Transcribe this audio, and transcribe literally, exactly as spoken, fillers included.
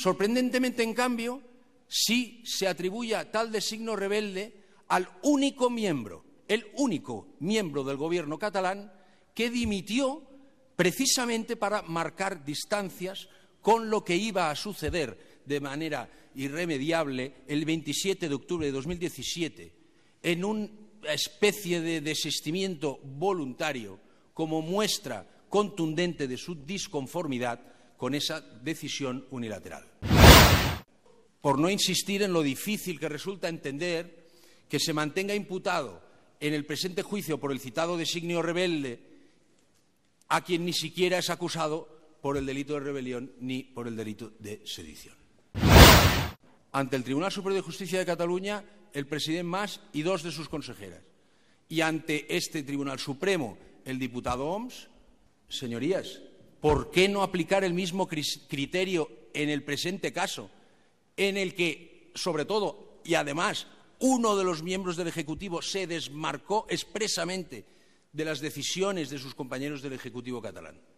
sorprendentemente, en cambio, sí se atribuye tal designo rebelde al único miembro, el único miembro del gobierno catalán que dimitió precisamente para marcar distancias con lo que iba a suceder de manera irremediable el veintisiete de octubre de dos mil diecisiete en una especie de desistimiento voluntario como muestra contundente de su disconformidad con esa decisión unilateral. Por no insistir en lo difícil que resulta entender que se mantenga imputado en el presente juicio por el citado designio rebelde a quien ni siquiera es acusado por el delito de rebelión ni por el delito de sedición. Ante el Tribunal Superior de Justicia de Cataluña, el presidente Mas y dos de sus consejeras. Y ante este Tribunal Supremo, el diputado Homs. Señorías, ¿por qué no aplicar el mismo criterio en el presente caso, en el que, sobre todo, y además, uno de los miembros del Ejecutivo se desmarcó expresamente de las decisiones de sus compañeros del Ejecutivo catalán?